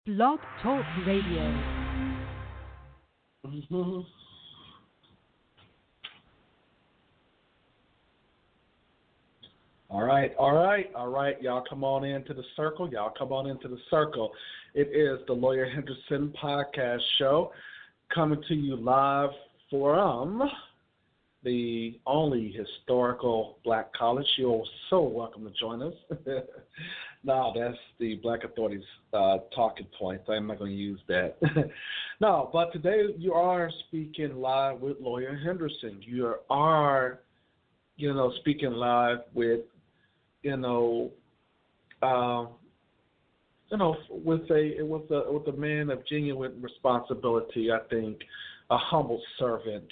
Blog Talk Radio. Mhm. All right. Y'all come on into the circle. It is the Lawyer Henderson podcast show coming to you live from the only historical black college. You're so welcome to join us. No, that's the Black Authorities talking point. I'm not going to use that. No, but today you are speaking live with Lawyer Henderson. You are, speaking live with, with a man of genuine responsibility. I think a humble servant,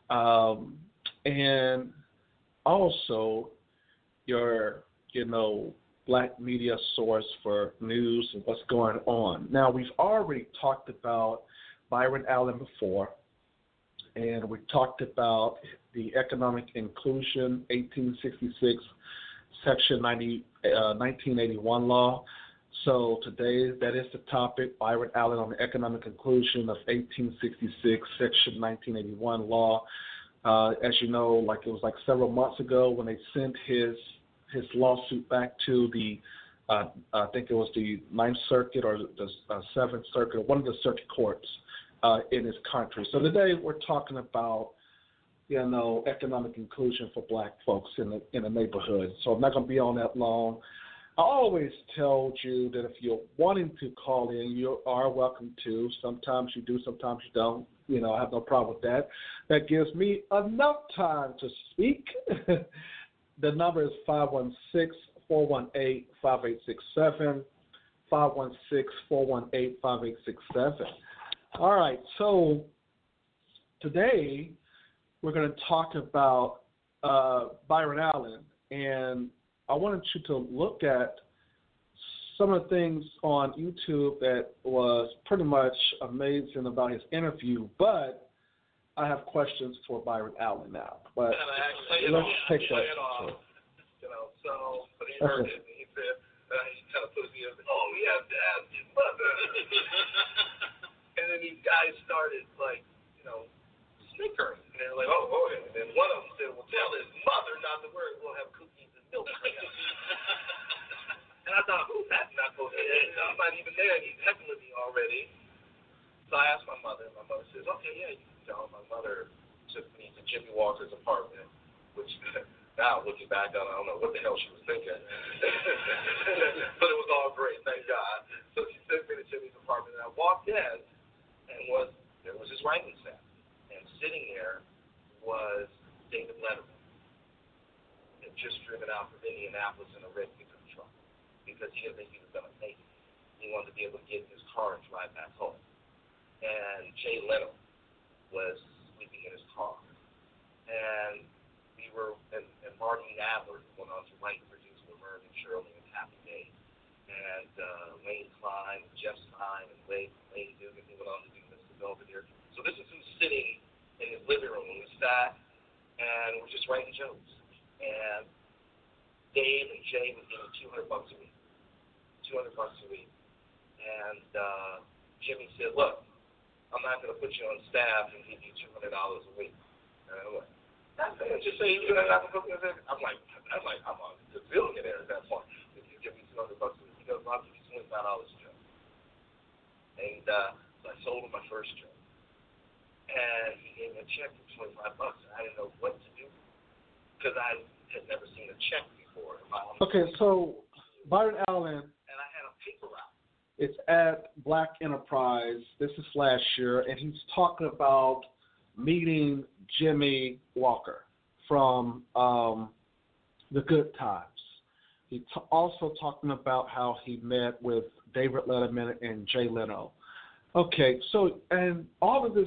and also your, black media source for news and what's going on. Now, we've already talked about Byron Allen before, and we talked about the Economic Inclusion 1866, Section 1981 law. So today, that is the topic, Byron Allen on the Economic Inclusion of 1866, Section 1981 law. As you know, it was several months ago when they sent his lawsuit back to the, I think it was the Ninth Circuit or the Seventh Circuit, or one of the circuit courts in his country. So today we're talking about, economic inclusion for black folks in the neighborhood. So I'm not going to be on that long. I always told you that if you're wanting to call in, you are welcome to. Sometimes you do, sometimes you don't. I have no problem with that. That gives me enough time to speak. The number is 516-418-5867, 516-418-5867. All right, so today we're going to talk about Byron Allen, and I wanted you to look at some of the things on YouTube that was pretty much amazing about his interview, but I have questions for Byron Allen now. But let's take that. So when he heard it, he said, he kind of put me in, oh, yeah, Dad, your mother. And then these guys started, snickering. And they're like, oh, boy. And then one of them said, well, tell his mother not to worry. We'll have cookies and milk. And I thought, who's that knucklehead? I'm not even there, and he's heckling me already. So I asked my mother, and my mother says, okay, yeah, you can tell. My mother took me to Jimmy Walker's apartment, which now looking back on, I don't know what the hell she was thinking. But it was all great, thank God. So she took me to Jimmy's apartment, and I walked in, and there was his writing staff. And sitting there was David Letterman. Had just driven out from Indianapolis in a red pickup truck because he didn't think he was going to make it. He wanted to be able to get in his car and drive back home. And Jay Leno was sleeping in his car. And we were, and Marty Nadler went on to write and produce Laverne and Shirley and Happy Days. And Lane Klein, Jeff Stein, and Lane Dugan, who went on to do Mr. Belvedere. So this is him sitting in his living room when we sat, and we're just writing jokes. And Dave and Jay would give me $200 a week. And Jimmy said, look, I'm not going to put you on staff and give you $200 a week. And I'm like, just say you're not going to put me on staff. I'm like, I'm a billionaire at that point. If you give me $200 a week, he goes, I'll give you $25 a joke. And so I sold him my first joke. And he gave me a check for $25. And I didn't know what to do because I had never seen a check before. Okay, so Byron Allen. And I had a paper route. It's at Black Enterprise. This is last year, and he's talking about meeting Jimmy Walker from The Good Times. He's also talking about how he met with David Letterman and Jay Leno. Okay, so, and all of the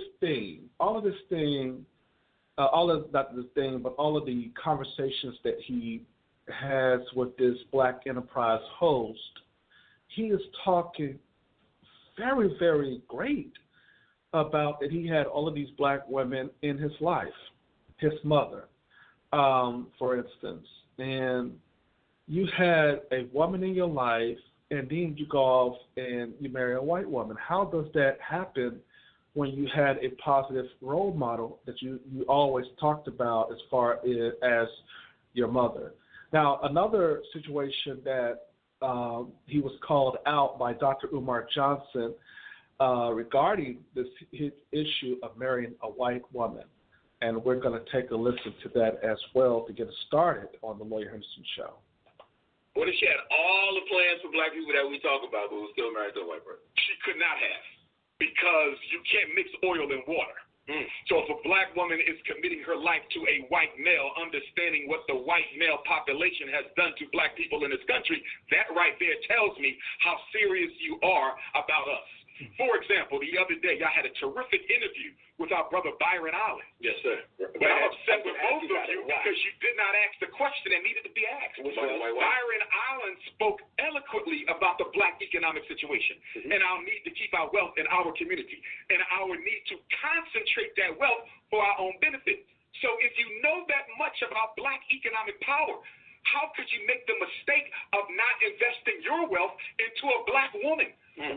conversations that he has with this Black Enterprise host, he is talking very, very great about that he had all of these black women in his life, his mother, for instance. And you had a woman in your life and then you go off and you marry a white woman. How does that happen when you had a positive role model that you always talked about as far as your mother? Now, another situation that he was called out by Dr. Umar Johnson regarding this issue of marrying a white woman. And we're going to take a listen to that as well to get us started on the Lawyer Henderson Show. What if she had all the plans for black people that we talk about, but was still married to a white person? She could not have, because you can't mix oil and water. So if a black woman is committing her life to a white male, understanding what the white male population has done to black people in this country, that right there tells me how serious you are about us. For example, the other day, I had a terrific interview with our brother Byron Allen. Yes, sir. But I'm upset with both of you because you did not ask the question that needed to be asked. Byron Allen spoke eloquently about the black economic situation and our need to keep our wealth in our community and our need to concentrate that wealth for our own benefit. So if you know that much about black economic power, how could you make the mistake of not investing your wealth into a black woman? 1 + 1 =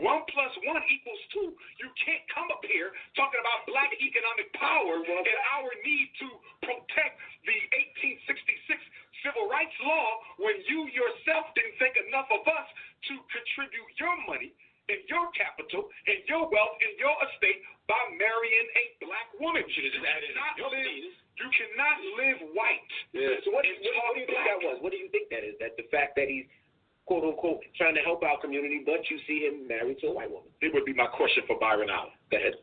2. You can't come up here talking about black economic power and our need to protect the 1866 Civil Rights Law when you yourself didn't think enough of us to contribute your money and your capital and your wealth and your estate by marrying a black woman. You cannot live white. Yeah. So what do you think that was? What do you think that is? That the fact that he's quote unquote trying to help our community, but you see him married to a white woman? It would be my question for Byron Allen. Go ahead.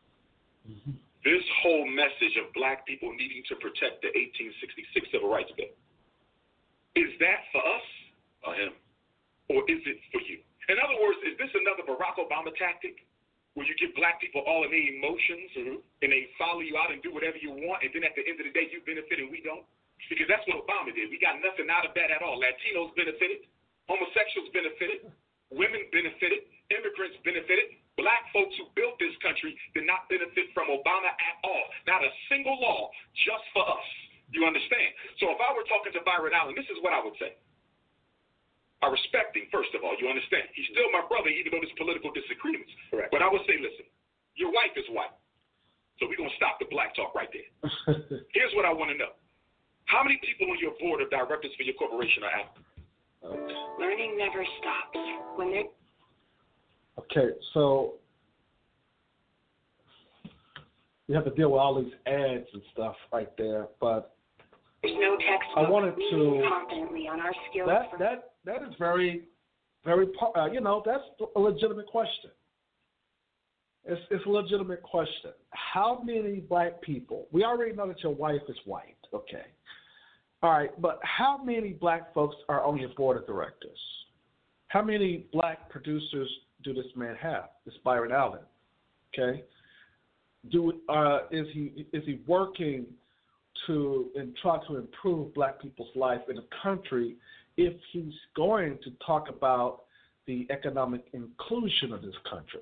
This whole message of black people needing to protect the 1866 Civil Rights Bill, is that for us or him? Or is it for you? In other words, is this another Barack Obama tactic where you give black people all of their emotions and they follow you out and do whatever you want, and then at the end of the day you benefit and we don't? Because that's what Obama did. We got nothing out of that at all. Latinos benefited. Homosexuals benefited, women benefited, immigrants benefited. Black folks who built this country did not benefit from Obama at all. Not a single law, just for us. You understand? So if I were talking to Byron Allen, this is what I would say. I respect him, first of all. You understand? He's still my brother, even though there's political disagreements. Correct. But I would say, listen, your wife is white. So we're going to stop the black talk right there. Here's what I want to know. How many people on your board of directors for your corporation are African? Learning never stops. Okay, so you have to deal with all these ads and stuff right there, but there's no textbook. I wanted to confidently on our skills. That is very, very. That's a legitimate question. It's a legitimate question. How many black people? We already know that your wife is white. Okay. All right, but how many black folks are on your board of directors? How many black producers do this man have? This Byron Allen, okay? Is he working to and try to improve black people's life in the country if he's going to talk about the economic inclusion of this country?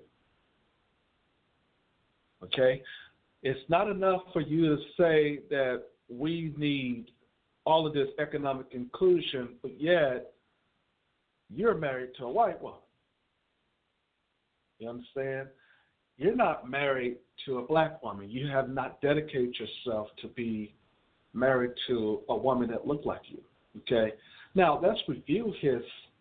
Okay, it's not enough for you to say that we need all of this economic inclusion, but yet you're married to a white woman. You understand? You're not married to a black woman. You have not dedicated yourself to be married to a woman that looked like you. Okay? Now, let's review his,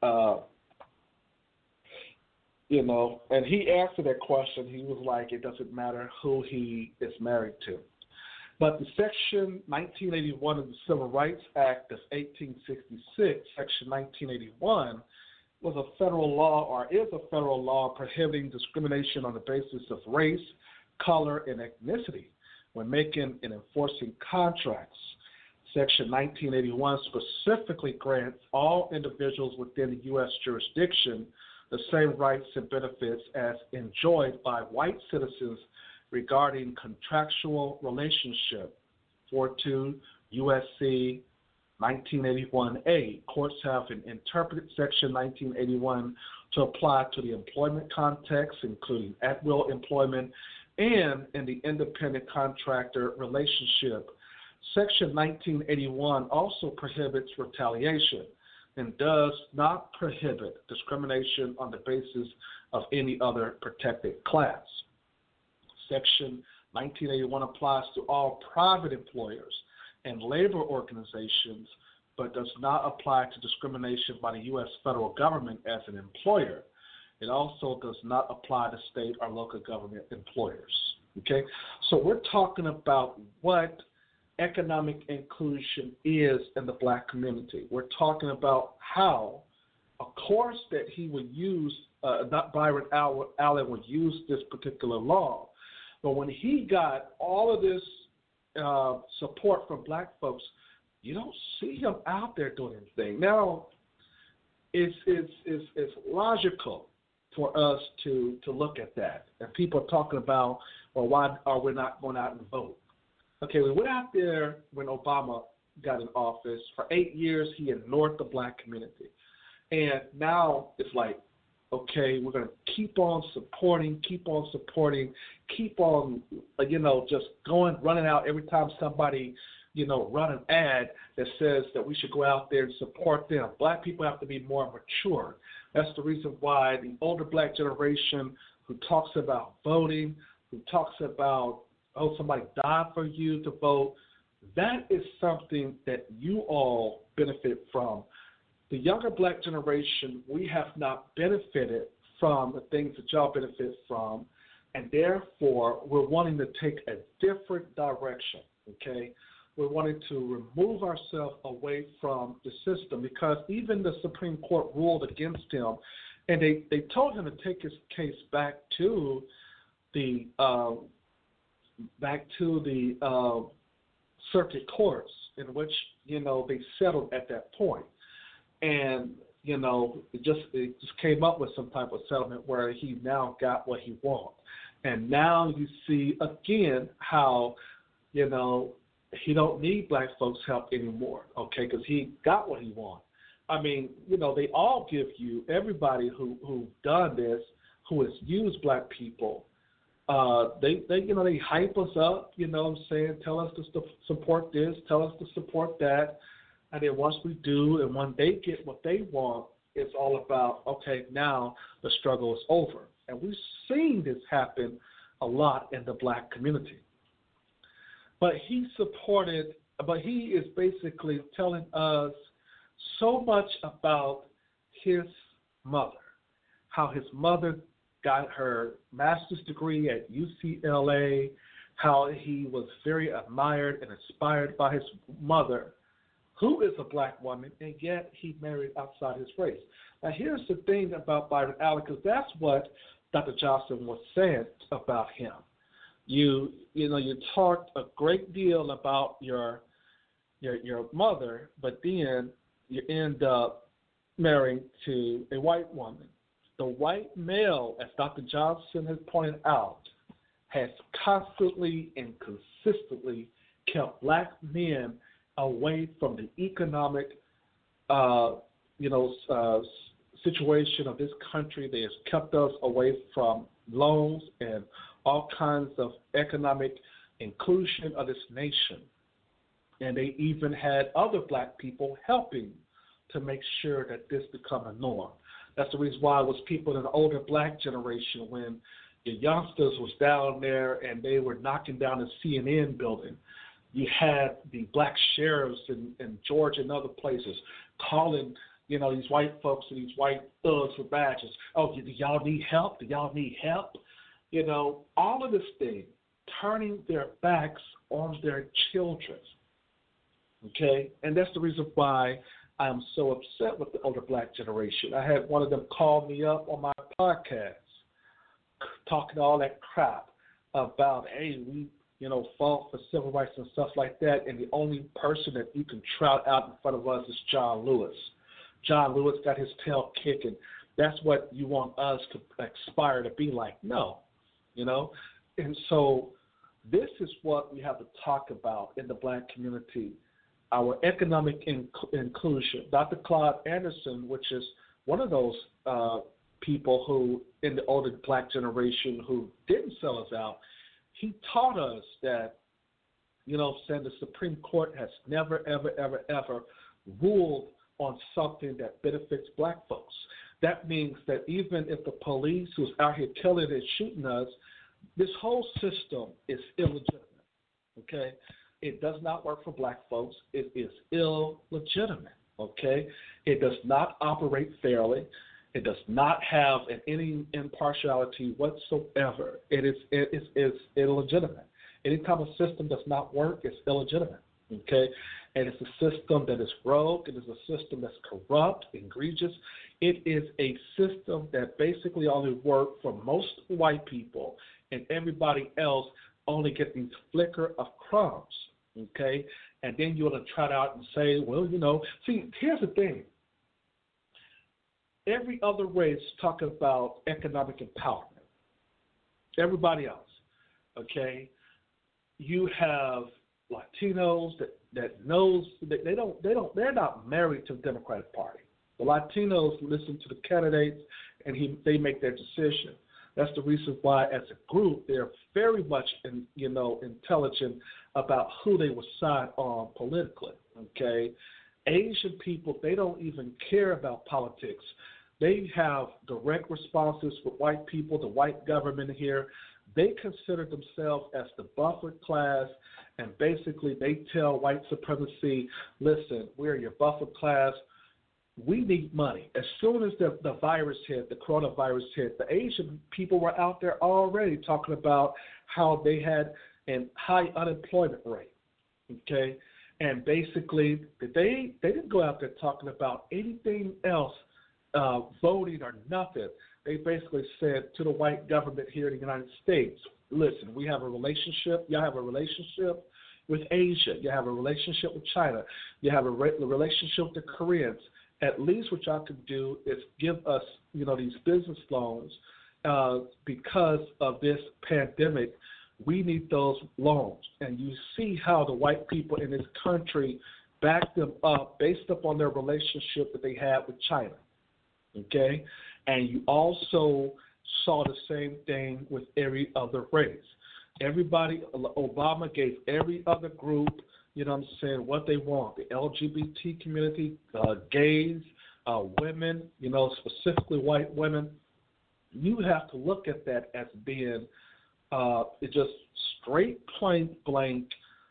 and he answered that question. He was like, it doesn't matter who he is married to. But the Section 1981 of the Civil Rights Act of 1866, Section 1981, was a federal law or is a federal law prohibiting discrimination on the basis of race, color, and ethnicity when making and enforcing contracts. Section 1981 specifically grants all individuals within the U.S. jurisdiction the same rights and benefits as enjoyed by white citizens regarding contractual relationship. 42 U.S.C. 1981A. Courts have interpreted Section 1981 to apply to the employment context, including at-will employment and in the independent contractor relationship. Section 1981 also prohibits retaliation. and does not prohibit discrimination on the basis of any other protected class. Section 1981 applies to all private employers and labor organizations, but does not apply to discrimination by the U.S. federal government as an employer. It also does not apply to state or local government employers. Okay, so we're talking about what economic inclusion is in the black community. We're talking about how a course that he would use, not Byron Allen would use this particular law, but when he got all of this support from black folks, you don't see him out there doing anything. Now, it's logical for us to look at that. And people are talking about, well, why are we not going out and vote? Okay, we went out there when Obama got in office. For 8 years, he ignored the black community. And now it's like, okay, we're going to keep on supporting, keep on, just running out every time somebody, run an ad that says that we should go out there and support them. Black people have to be more mature. That's the reason why the older black generation who talks about voting, who talks about, somebody died for you to vote, that is something that you all benefit from. The younger black generation, we have not benefited from the things that y'all benefit from, and therefore we're wanting to take a different direction, okay? We're wanting to remove ourselves away from the system because even the Supreme Court ruled against him, and they told him to take his case back to the circuit courts, in which they settled at that point. And it just came up with some type of settlement where he now got what he wants. And now you see again how he don't need black folks' help anymore, okay? Because he got what he wants. I mean, they all give you, everybody who done this, who has used black people, they hype us up, tell us to support this, tell us to support that. And then once we do, and when they get what they want, it's all about, okay, now the struggle is over. And we've seen this happen a lot in the black community. But he is basically telling us so much about his mother, how his mother got her master's degree at UCLA, how he was very admired and inspired by his mother, who is a black woman, and yet he married outside his race. Now, here's the thing about Byron Allen, because that's what Dr. Johnson was saying about him. You talked a great deal about your mother, but then you end up marrying to a white woman. The white male, as Dr. Johnson has pointed out, has constantly and consistently kept black men away from the economic, situation of this country. They have kept us away from loans and all kinds of economic inclusion of this nation. And they even had other black people helping to make sure that this become a norm. That's the reason why it was people in the older black generation, when the youngsters was down there and they were knocking down the CNN building, you had the black sheriffs in Georgia and other places calling, these white folks and these white thugs with badges. Oh, do y'all need help? Do y'all need help? All of this thing, turning their backs on their children. Okay? And that's the reason why I'm so upset with the older black generation. I had one of them call me up on my podcast, talking all that crap about, hey, we, fought for civil rights and stuff like that, and the only person that you can trot out in front of us is John Lewis. John Lewis got his tail kicking. That's what you want us to aspire to be like. No, And so this is what we have to talk about in the black community, our economic inclusion. Dr. Claude Anderson, which is one of those people who, in the older black generation, who didn't sell us out, he taught us that, saying the Supreme Court has never, ever, ever, ever ruled on something that benefits black folks. That means that even if the police who's out here killing and shooting us, this whole system is illegitimate, okay? It does not work for black folks. It is illegitimate, okay? It does not operate fairly. It does not have any impartiality whatsoever. It is illegitimate. Any type of system does not work, it's illegitimate, okay? And it's a system that is rogue. It is a system that's corrupt, egregious. It is a system that basically only works for most white people, and everybody else only gets these flicker of crumbs, okay? And then you want to trot out and say, well, see, here's the thing. Every other race talk about economic empowerment. Everybody else, okay? You have Latinos that knows that they're not married to the Democratic Party. The Latinos listen to the candidates and they make their decision. That's the reason why, as a group, they're very much intelligent about who they will side on politically. Okay, Asian people, they don't even care about politics. They have direct responses with white people, the white government here. They consider themselves as the buffered class, and basically they tell white supremacy, listen, we're your buffered class. We need money. As soon as the virus hit, the coronavirus hit, the Asian people were out there already talking about how they had a high unemployment rate, okay? And basically they didn't go out there talking about anything else, voting or nothing. They basically said to the white government here in the United States, listen, we have a relationship. Y'all have a relationship with Asia. You have a relationship with China. You have a relationship with the Koreans. At least what y'all can do is give us, these business loans because of this pandemic. We need those loans. And you see how the white people in this country backed them up based upon their relationship that they had with China. Okay? And you also saw the same thing with every other race. Everybody, Obama gave every other group, what they want. The LGBT community, gays, women, specifically white women. You have to look at that as being it's just straight, plain blank,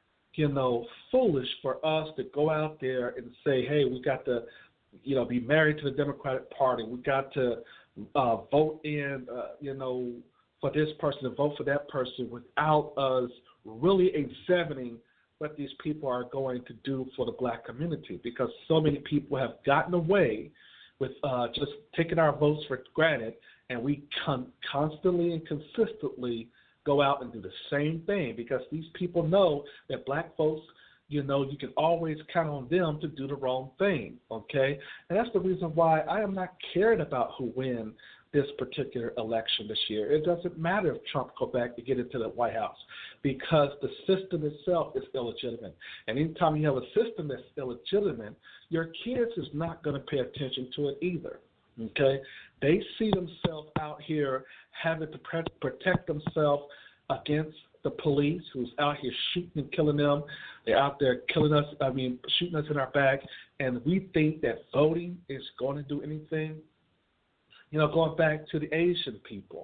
foolish for us to go out there and say, hey, we got to, be married to the Democratic Party. We got to vote in, for this person and vote for that person without us really examining what these people are going to do for the black community, because so many people have gotten away with just taking our votes for granted, and we constantly and consistently go out and do the same thing because these people know that black folks, you can always count on them to do the wrong thing, okay? And that's the reason why I am not caring about who wins this particular election this year. It doesn't matter if Trump go back to get into the White House because the system itself is illegitimate. And anytime you have a system that's illegitimate, your kids is not going to pay attention to it either, okay? They see themselves out here having to protect themselves against the police who's out here shooting and killing them. They're out there killing us, shooting us in our back, and we think that voting is going to do anything. Going back to the Asian people,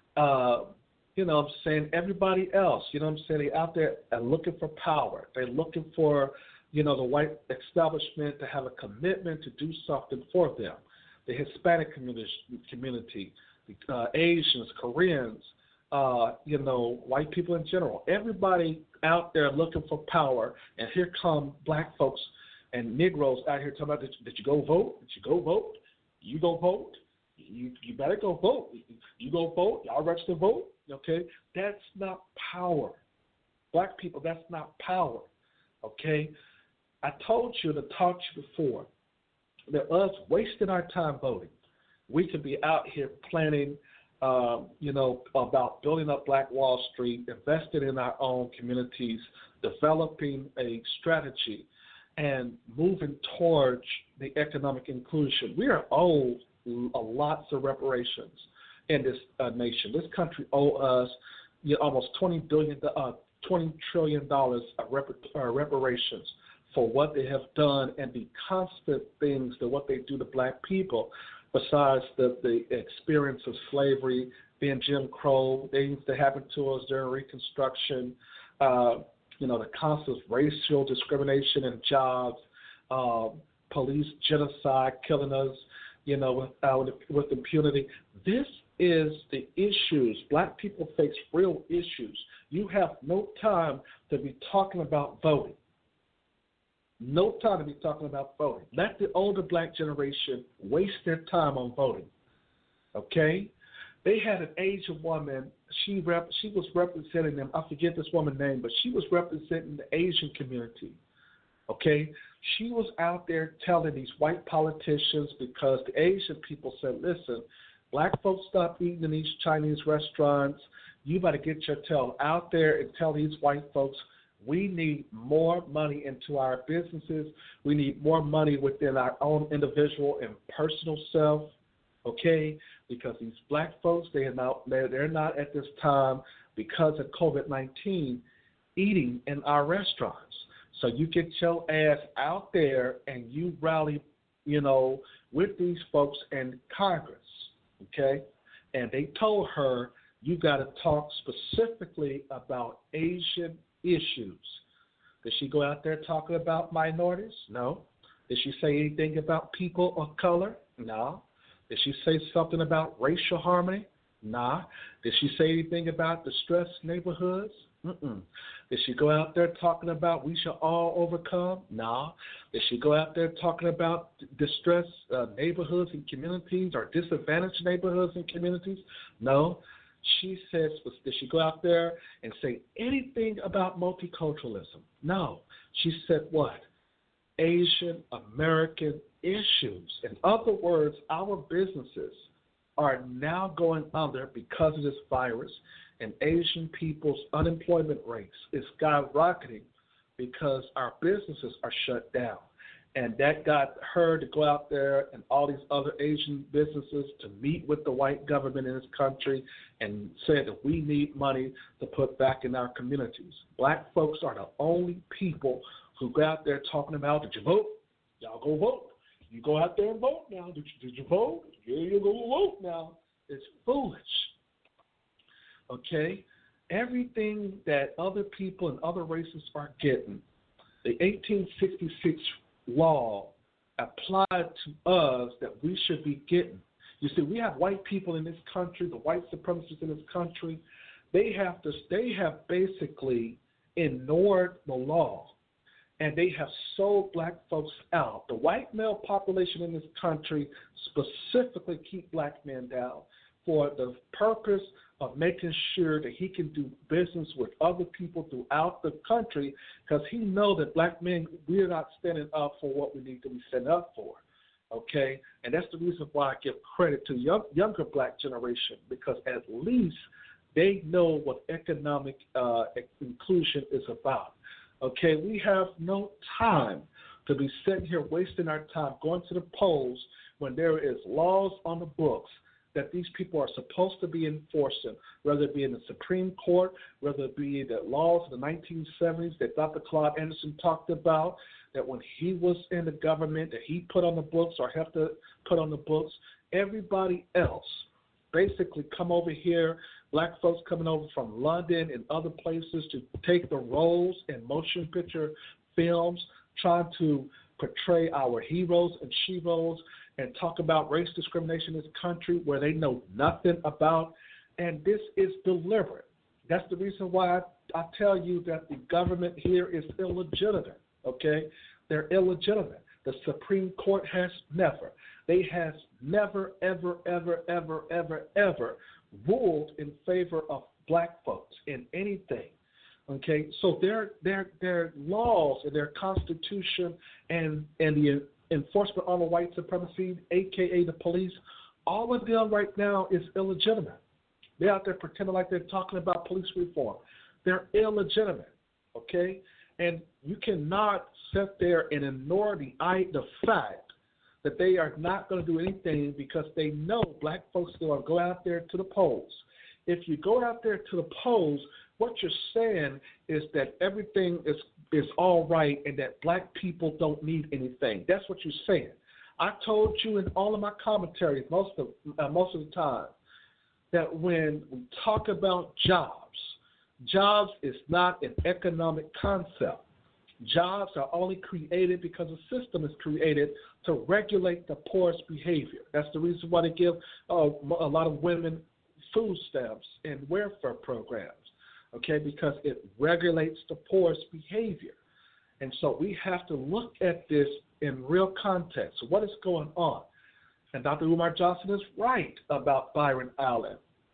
I'm saying everybody else, they're out there looking for power. They're looking for, the white establishment to have a commitment to do something for them. The Hispanic community, Asians, Koreans, white people in general. Everybody out there looking for power, and here come black folks and Negroes out here talking about, did you go vote? Did you go vote? You go vote? You better go vote. You go vote. Y'all register to vote. Okay? That's not power. Black people, that's not power. Okay? I told you to talk to you before that us wasting our time voting, we could be out here planning, about building up Black Wall Street, investing in our own communities, developing a strategy, and moving towards the economic inclusion. We are owed lots of reparations in this nation. This country owes us almost $20 trillion of reparations for what they have done and the constant things that what they do to black people, besides the experience of slavery, being Jim Crow, things that happened to us during Reconstruction, the constant racial discrimination in jobs, police genocide, killing us, with impunity. This is the issues. Black people face real issues. You have no time to be talking about voting. No time to be talking about voting. Let the older black generation waste their time on voting. Okay? They had an Asian woman. She was representing them. I forget this woman's name, but she was representing the Asian community. Okay? She was out there telling these white politicians, because the Asian people said, listen, black folks stop eating in these Chinese restaurants. You better get your tail out there and tell these white folks we need more money into our businesses. We need more money within our own individual and personal self, okay? Because these black folks, they're not at this time, because of COVID-19, eating in our restaurants. So you get your ass out there and you rally, with these folks in Congress, okay? And they told her, you got to talk specifically about Asian issues. Did she go out there talking about minorities? No. Did she say anything about people of color? No. Did she say something about racial harmony? Nah. Did she say anything about distressed neighborhoods? Mm-mm. Did she go out there talking about we shall all overcome? No. Did she go out there talking about distressed neighborhoods and communities or disadvantaged neighborhoods and communities? No. She says, did she go out there and say anything about multiculturalism? No. She said what? Asian American issues. In other words, our businesses are now going under because of this virus, and Asian people's unemployment rates is skyrocketing because our businesses are shut down. And that got her to go out there and all these other Asian businesses to meet with the white government in this country and said that we need money to put back in our communities. Black folks are the only people who go out there talking about, did you vote? Y'all go vote. You go out there and vote now. Did you vote? Yeah, you go vote now. It's foolish. Okay? Everything that other people and other races are getting, the 1866 law applied to us that we should be getting. You see, we have white people in this country, the white supremacists in this country. They have basically ignored the law, and they have sold black folks out. The white male population in this country specifically keep black men down for the purpose of making sure that he can do business with other people throughout the country, because he knows that black men, we're not standing up for what we need to be standing up for, okay? And that's the reason why I give credit to younger black generation, because at least they know what economic inclusion is about, okay? We have no time to be sitting here wasting our time going to the polls when there is laws on the books that these people are supposed to be enforcing, whether it be in the Supreme Court, whether it be the laws of the 1970s that Dr. Claude Anderson talked about, that when he was in the government that he put on the books or helped to put on the books, everybody else basically come over here, black folks coming over from London and other places to take the roles in motion picture films, trying to portray our heroes and sheroes and talk about race discrimination in this country where they know nothing about, and this is deliberate. That's the reason why I tell you that the government here is illegitimate, okay? They're illegitimate. The Supreme Court has never, ever, ever, ever, ever, ever ruled in favor of black folks in anything, okay? So their laws and their constitution and the enforcement on the white supremacy, a.k.a. the police, all of them right now is illegitimate. They're out there pretending like they're talking about police reform. They're illegitimate, okay? And you cannot sit there and ignore the fact that they are not going to do anything because they know black folks are going to go out there to the polls. if you go out there to the polls, what you're saying is that everything is all right and that black people don't need anything. That's what you're saying. I told you in all of my commentaries most of the time that when we talk about jobs is not an economic concept. Jobs are only created because a system is created to regulate the poorest behavior. That's the reason why they give a lot of women food stamps and welfare programs, okay, because it regulates the poorest behavior. And so we have to look at this in real context. What is going on? And Dr. Umar Johnson is right about Byron Allen.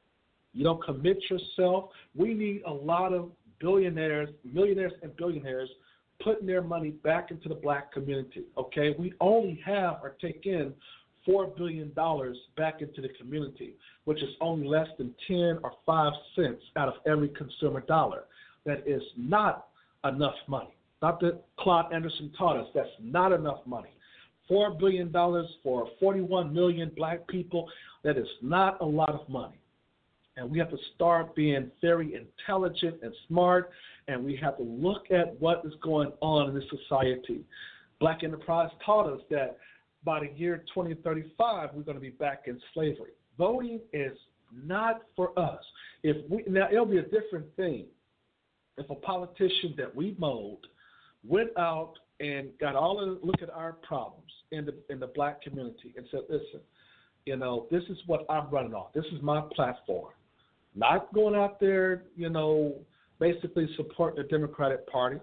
You don't commit yourself. We need a lot of millionaires and billionaires putting their money back into the black community, okay? We only have or take in $4 billion back into the community, which is only less than 10 or 5 cents out of every consumer dollar. That is not enough money. Dr. Claude Anderson taught us that's not enough money. $4 billion for 41 million black people, that is not a lot of money. And we have to start being very intelligent and smart, and we have to look at what is going on in this society. Black Enterprise taught us that by the year 2035, we're going to be back in slavery. Voting is not for us. Now, it'll be a different thing if a politician that we mold went out and got all of look at our problems in the black community and said, listen, this is what I'm running on. This is my platform. Not going out there, basically supporting the Democratic Party,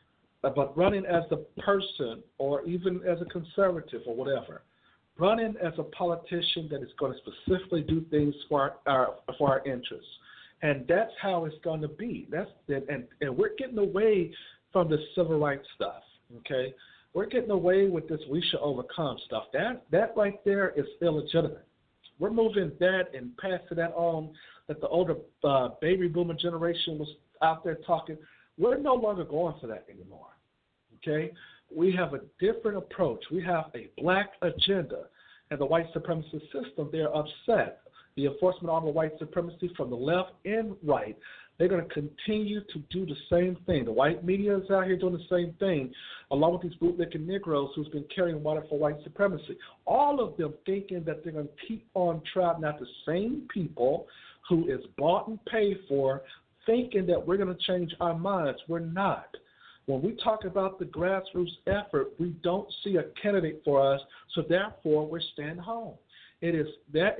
but running as a person or even as a conservative or whatever. Running as a politician that is going to specifically do things for our interests. And that's how it's going to be. And we're getting away from the civil rights stuff, okay? We're getting away with this we should overcome stuff. That right there is illegitimate. We're moving that and passing that on that the older baby boomer generation was out there talking. We're no longer going for that anymore, okay? We have a different approach. We have a black agenda. And the white supremacist system, they're upset. The enforcement arm of white supremacy from the left and right, they're going to continue to do the same thing. The white media is out here doing the same thing, along with these bootlicking Negroes who's been carrying water for white supremacy. All of them thinking that they're going to keep on trotting out the same people who is bought and paid for, thinking that we're going to change our minds. We're not. When we talk about the grassroots effort, we don't see a candidate for us, so therefore we're staying home. It is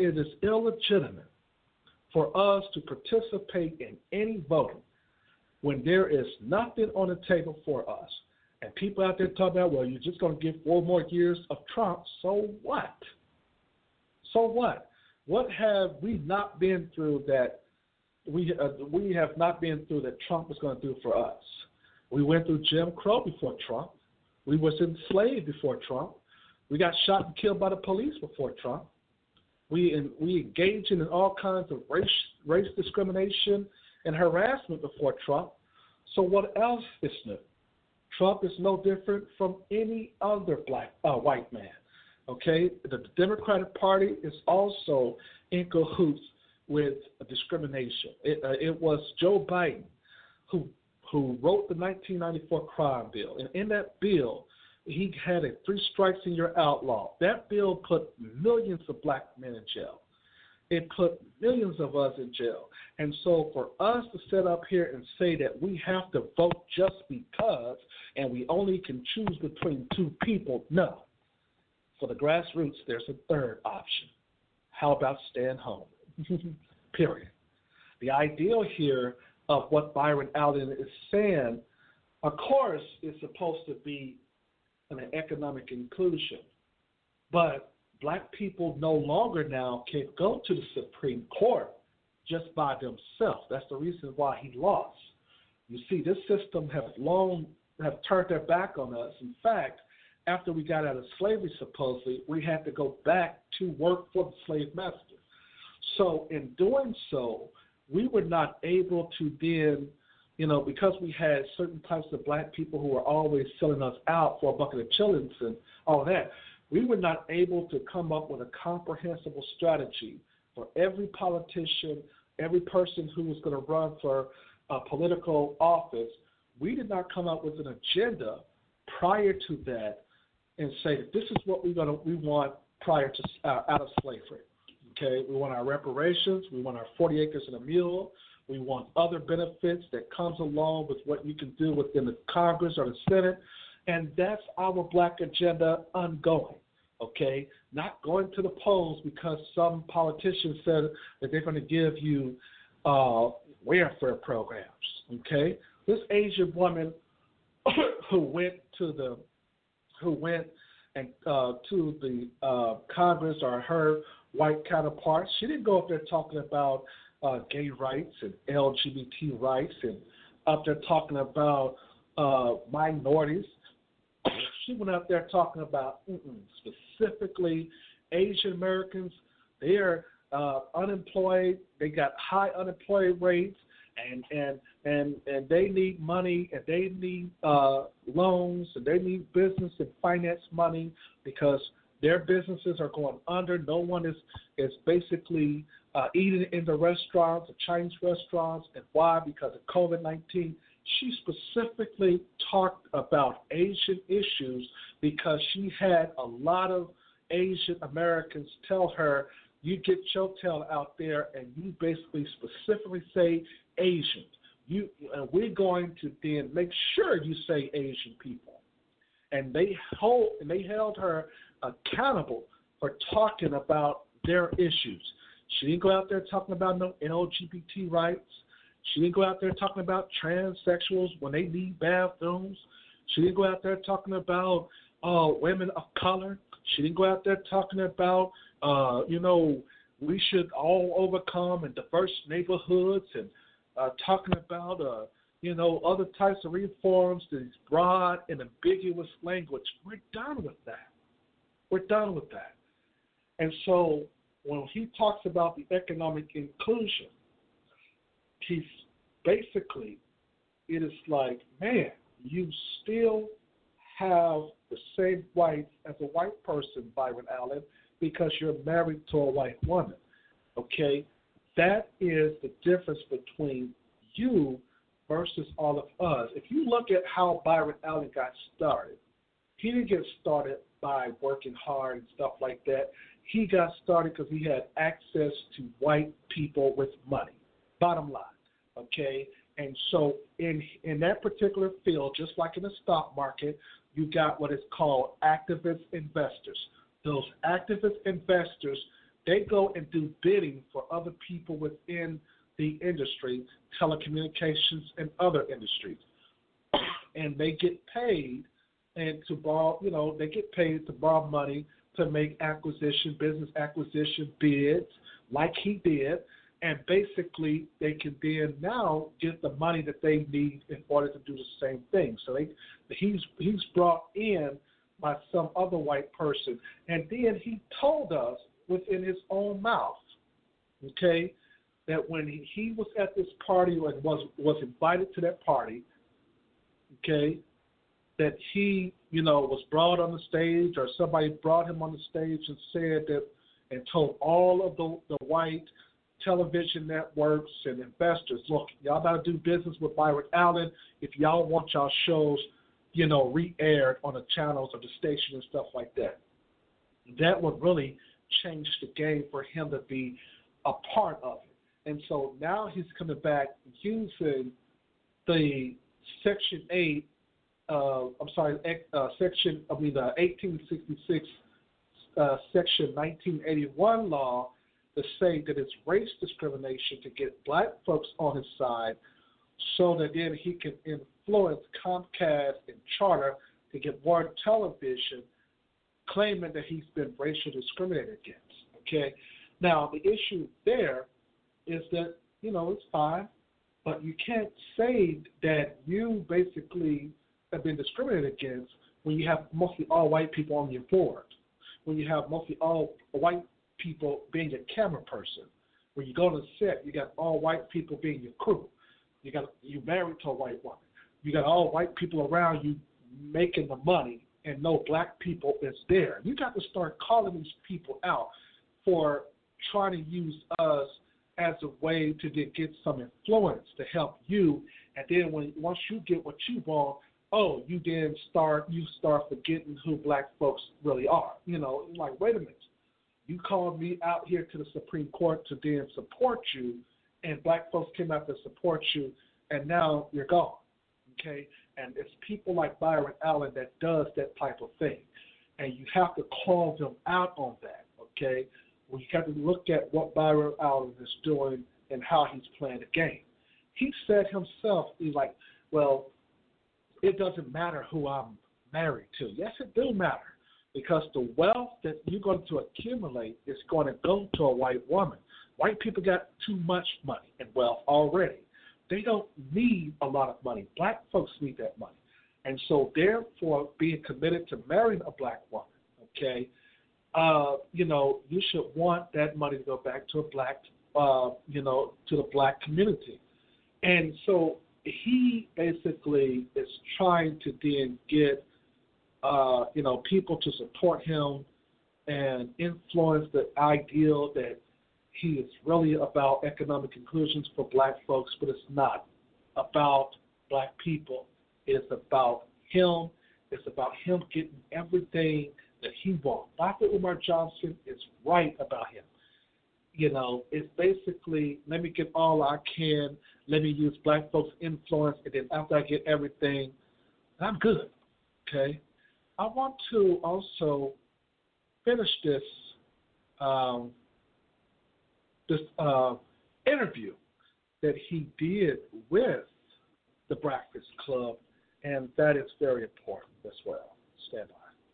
illegitimate for us to participate in any voting when there is nothing on the table for us. And people out there talking about, well, you're just going to give 4 more years of Trump. So what? So what? What have we not been through that we have not been through that Trump was going to do for us? We went through Jim Crow before Trump. We was enslaved before Trump. We got shot and killed by the police before Trump. We engaged in all kinds of race discrimination and harassment before Trump. So what else is new? Trump is no different from any other white man. Okay, the Democratic Party is also in cahoots with discrimination. It was Joe Biden who wrote the 1994 crime bill, and in that bill, he had a 3 strikes and you're outlaw. That bill put millions of black men in jail. It put millions of us in jail. And so for us to sit up here and say that we have to vote just because and we only can choose between 2 people, no. For the grassroots, there's a third option. How about staying home? Period. The ideal here of what Byron Allen is saying, of course, is supposed to be an economic inclusion. But black people no longer now can go to the Supreme Court just by themselves. That's the reason why he lost. You see, this system have turned their back on us. In fact, after we got out of slavery, supposedly, we had to go back to work for the slave master. So in doing so, we were not able to then, because we had certain types of black people who were always selling us out for a bucket of chillings and all that, we were not able to come up with a comprehensible strategy for every politician every person who was going to run for a political office, we did not come up with an agenda prior to that and say that this is what we want prior to out of slavery. Okay, we want our reparations, we want our 40 acres and a mule, we want other benefits that comes along with what you can do within the Congress or the Senate, and that's our black agenda ongoing. Okay, not going to the polls because some politicians said that they're going to give you welfare programs. Okay, this Asian woman who went to the Congress or her white counterparts, she didn't go up there talking about gay rights and LGBT rights and up there talking about minorities. She went out there talking about specifically Asian Americans. They are unemployed. They got high unemployment rates, and they need money, and they need loans, and they need business and finance money because their businesses are going under. No one is basically eating in the restaurants, the Chinese restaurants, and why? Because of COVID-19. She specifically talked about Asian issues because she had a lot of Asian Americans tell her, you get your tail out there and you basically specifically say Asian. We're going to then make sure you say Asian people. And they held her accountable for talking about their issues. She didn't go out there talking about no LGBT rights. She didn't go out there talking about transsexuals when they need bathrooms. She didn't go out there talking about women of color. She didn't go out there talking about, we should all overcome in diverse neighborhoods and talking about, other types of reforms, these broad and ambiguous language. We're done with that. We're done with that. And so when he talks about the economic inclusion, he's basically, it is like, man, you still have the same rights as a white person, Byron Allen, because you're married to a white woman. Okay? That is the difference between you versus all of us. If you look at how Byron Allen got started, he didn't get started by working hard and stuff like that. He got started because he had access to white people with money. Bottom line. Okay, and so in that particular field, just like in the stock market, you got what is called activist investors. Those activist investors, they go and do bidding for other people within the industry, telecommunications and other industries, and they get paid and to borrow. They get paid to borrow money to make business acquisition bids, like he did. And basically, they can then now get the money that they need in order to do the same thing. So he's brought in by some other white person, and then he told us within his own mouth, okay, that when he was at this party and was invited to that party, okay, that he was brought on the stage or somebody brought him on the stage and said that and told all of the white television networks and investors, look, y'all got to do business with Byron Allen if y'all want y'all shows, re-aired on the channels of the station and stuff like that. That would really change the game for him to be a part of it. And so now he's coming back using the Section 1866, Section 1981 law to say that it's race discrimination to get black folks on his side so that then he can influence Comcast and Charter to get more television, claiming that he's been racially discriminated against. Okay? Now, the issue there is that, it's fine, but you can't say that you basically have been discriminated against when you have mostly all white people on your board, when you have mostly all white people being your camera person. When you go to the set, you got all white people being your crew. You married to a white woman. You got all white people around you making the money, and no black people is there. You got to start calling these people out for trying to use us as a way to get some influence to help you. And then once you get what you want, you start forgetting who black folks really are. Like, wait a minute. You called me out here to the Supreme Court to then support you, and black folks came out to support you, and now you're gone. Okay? And it's people like Byron Allen that does that type of thing. And you have to call them out on that. Okay? We have to look at what Byron Allen is doing and how he's playing the game. He said himself, he's like, well, it doesn't matter who I'm married to. Yes, it do matter, because the wealth that you're going to accumulate is going to go to a white woman. White people got too much money and wealth already. They don't need a lot of money. Black folks need that money. And so, therefore, being committed to marrying a black woman, okay, you should want that money to go back to to the black community. And so he basically is trying to then get, people to support him and influence the ideal that he is really about economic inclusions for black folks, but it's not about black people. It's about him. It's about him getting everything that he wants. Dr. Umar Johnson is right about him. It's basically, let me get all I can, let me use black folks' influence, and then after I get everything, I'm good, okay? I want to also finish this interview that he did with the Breakfast Club, and that is very important as well. Stand by.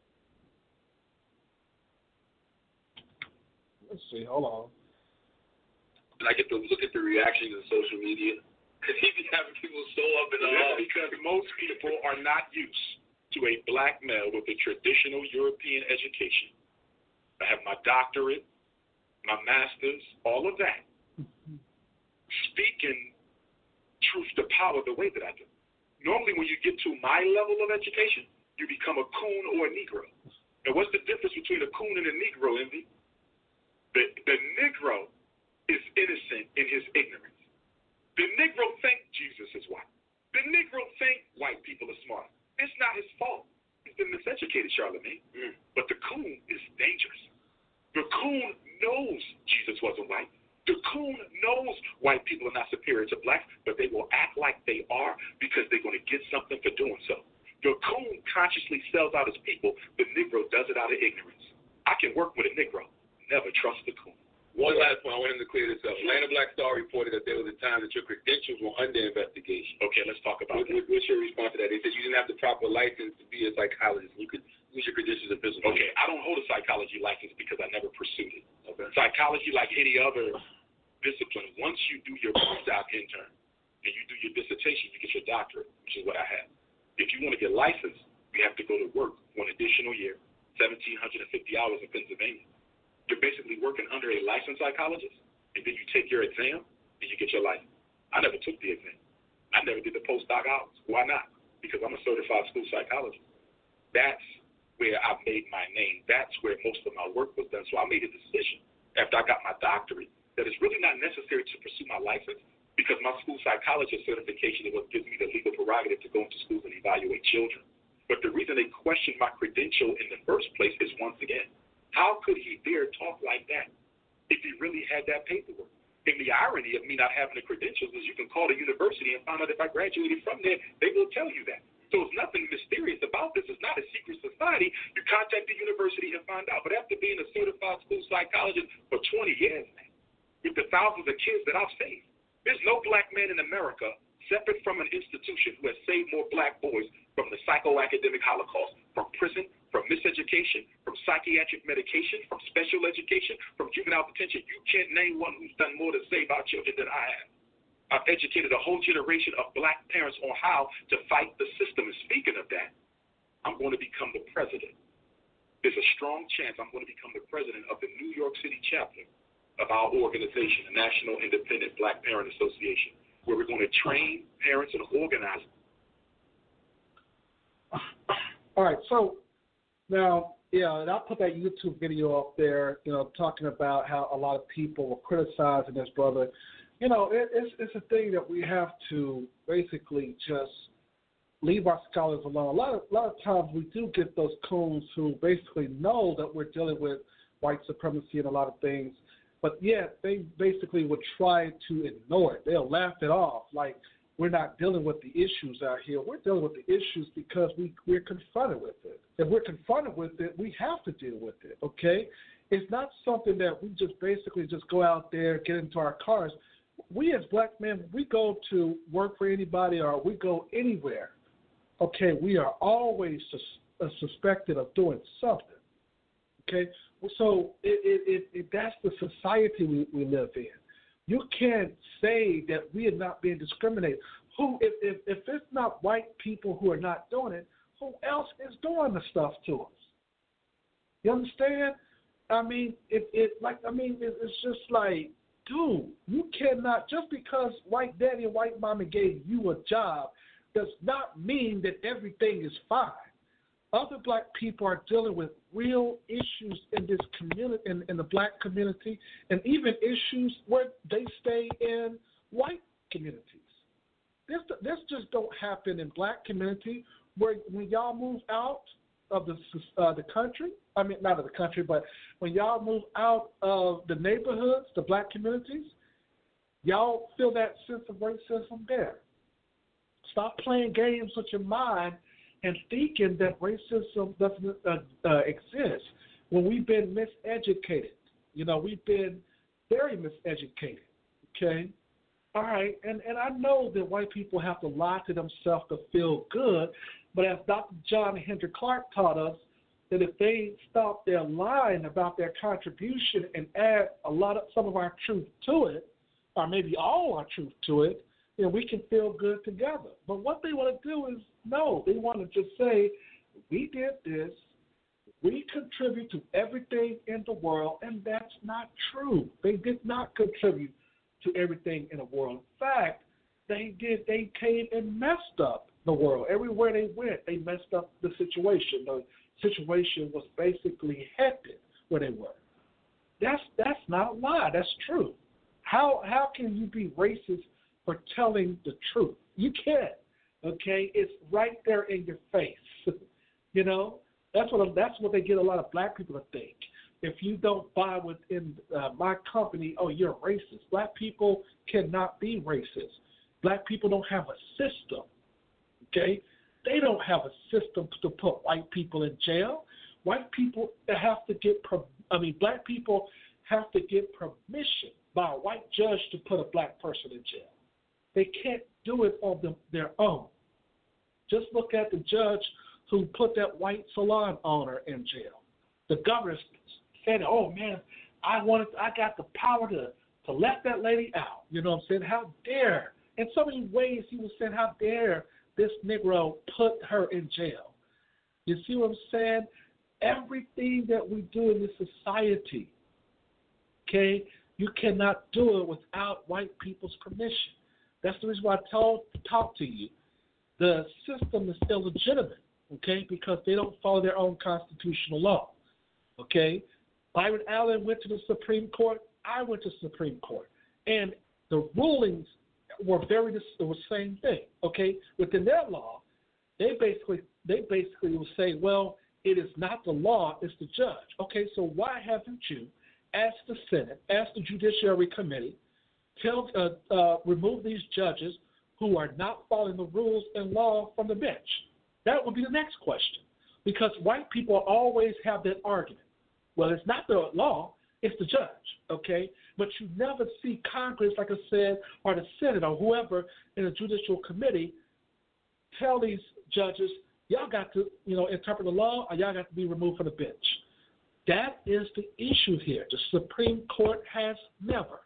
Let's see, hold on. And I get to look at the reactions on social media, because he be having people so up in arms. Because most people are not used to a black male with a traditional European education. I have my doctorate, my master's, all of that. Speaking truth to power the way that I do. Normally when you get to my level of education, you become a coon or a Negro. Now what's the difference between a coon and a Negro, Envy? The Negro is innocent in his ignorance. The Negro think Jesus is white. The Negro think white people are smart. It's not his fault. He's been miseducated, Charlamagne. But the coon is dangerous. The coon knows Jesus wasn't white. The coon knows white people are not superior to blacks, but they will act like they are because they're going to get something for doing so. The coon consciously sells out his people. The Negro does it out of ignorance. I can work with a Negro. Never trust the coon. One last point, I want him to clear this up. Atlanta Black Star reported that there was a time that your credentials were under investigation. Okay, let's talk about that. What's your response to that? They said you didn't have the proper license to be a psychologist. You could lose your credentials in physical. Okay, I don't hold a psychology license because I never pursued it. Okay. Psychology, like any other discipline, once you do your postdoc intern and you do your dissertation, you get your doctorate, which is what I have. If you want to get licensed, you have to go to work for an additional year, 1,750 hours in Pennsylvania. You're basically working under a licensed psychologist, and then you take your exam, and you get your license. I never took the exam. I never did the postdoc hours. Why not? Because I'm a certified school psychologist. That's where I made my name. That's where most of my work was done. So I made a decision after I got my doctorate that it's really not necessary to pursue my license because my school psychologist certification is what gives me the legal prerogative to go into schools and evaluate children. But the reason they questioned my credential in the first place is, once again, how could he dare talk like that if he really had that paperwork? And the irony of me not having the credentials is you can call the university and find out if I graduated from there, they will tell you that. So it's nothing mysterious about this. It's not a secret society. You contact the university and find out. But after being a certified school psychologist for 20 years now, with the thousands of kids that I've saved, there's no black man in America separate from an institution who has saved more black boys from the psychoacademic Holocaust, from prison, from miseducation, from psychiatric medication, from special education, from juvenile detention. You can't name one who's done more to save our children than I have. I've educated a whole generation of black parents on how to fight the system. And speaking of that, I'm going to become the president. There's a strong chance I'm going to become the president of the New York City chapter of our organization, the National Independent Black Parent Association, where we're going to train parents and organize them. All right, so now Yeah, and I put that YouTube video up there, talking about how a lot of people were criticizing this brother. It's a thing that we have to basically just leave our scholars alone. A lot of times we do get those coons who basically know that we're dealing with white supremacy and a lot of things, but yet they basically would try to ignore it. They'll laugh it off like we're not dealing with the issues out here. We're dealing with the issues because we're confronted with it. If we're confronted with it, we have to deal with it, okay? It's not something that we just basically just go out there, get into our cars. We as black men, we go to work for anybody or we go anywhere, okay, we are always suspected of doing something, okay? So that's the society we live in. You can't say that we are not being discriminated. If it's not white people who are not doing it, who else is doing the stuff to us? You understand? I mean, it's just like, dude, you cannot, just because white daddy and white mommy gave you a job does not mean that everything is fine. Other black people are dealing with real issues in this community, in the black community, and even issues where they stay in white communities. This just don't happen in black community. Where when y'all move out of the country, I mean not of the country, but when y'all move out of the neighborhoods, the black communities, y'all feel that sense of racism there. Stop playing games with your mind and thinking that racism doesn't exist when we've been miseducated. We've been very miseducated, okay? All right, and I know that white people have to lie to themselves to feel good, but as Dr. John Henrik Clarke taught us, that if they stop their lying about their contribution and add some of our truth to it, or maybe all our truth to it, we can feel good together. But what they want to do is, no, they want to just say, we did this, we contribute to everything in the world, and that's not true. They did not contribute to everything in the world. In fact, they came and messed up the world. Everywhere they went, they messed up the situation. The situation was basically hectic where they were. That's not a lie. That's true. How can you be racist for telling the truth? You can't. Okay, it's right there in your face. That's what they get a lot of black people to think. If you don't buy within my company, oh, you're racist. Black people cannot be racist. Black people don't have a system. Okay, they don't have a system to put white people in jail. White people have to get. Black people have to get permission by a white judge to put a black person in jail. They can't do it on their own. Just look at the judge who put that white salon owner in jail. The governor said, "Oh man, I got the power to let that lady out." You know what I'm saying? How dare? In so many ways, he was saying, "How dare this Negro put her in jail?" You see what I'm saying? Everything that we do in this society, okay, you cannot do it without white people's permission. That's the reason why I talk to you. The system is illegitimate, okay, because they don't follow their own constitutional law, okay? Byron Allen went to the Supreme Court. I went to the Supreme Court. And the rulings were the same thing, okay? Within their law, they basically will say, well, it is not the law, it's the judge. Okay, so why haven't you asked the Senate, asked the Judiciary Committee, remove these judges who are not following the rules and law from the bench? That would be the next question. Because white people always have that argument. Well, it's not the law, it's the judge, okay? But you never see Congress, like I said, or the Senate or whoever in the Judicial Committee tell these judges, y'all got to, interpret the law or y'all got to be removed from the bench. That is the issue here. The Supreme Court has never,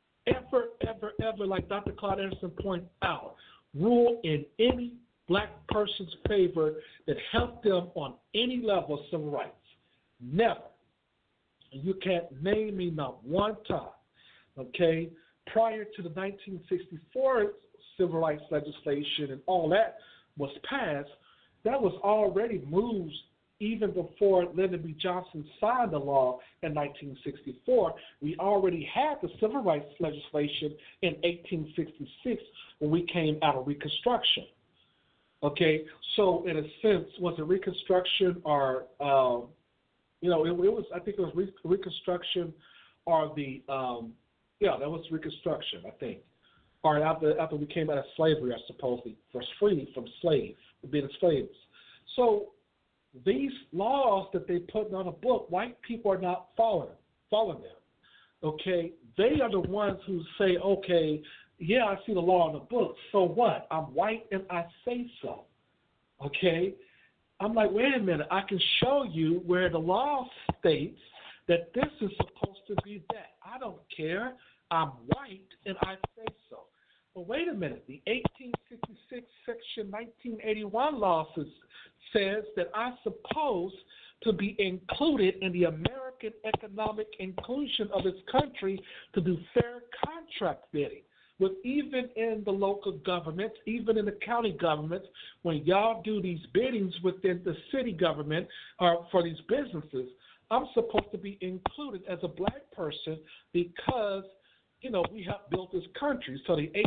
ever, like Dr. Claude Anderson pointed out, ruled in any black person's favor that helped them on any level of civil rights. Never. You can't name me not one time, okay? Prior to the 1964 civil rights legislation and all that was passed, that was already moves even before Lyndon B. Johnson signed the law in 1964, we already had the civil rights legislation in 1866 when we came out of Reconstruction. Okay, so in a sense, was it Reconstruction or, it was, I think it was Reconstruction or the, that was Reconstruction, I think. Or after we came out of slavery, I suppose, was freed from being slaves. So these laws that they put on a book, white people are not following them. Okay, they are the ones who say, okay, yeah, I see the law in the book. So what? I'm white and I say so. Okay, I'm like, wait a minute. I can show you where the law states that this is supposed to be that. I don't care. I'm white and I say so. Well, wait a minute. The 1866 Section 1981 law says that I'm supposed to be included in the American economic inclusion of this country to do fair contract bidding. With even in the local governments, even in the county governments, when y'all do these biddings within the city government or for these businesses, I'm supposed to be included as a black person because we have built this country. So the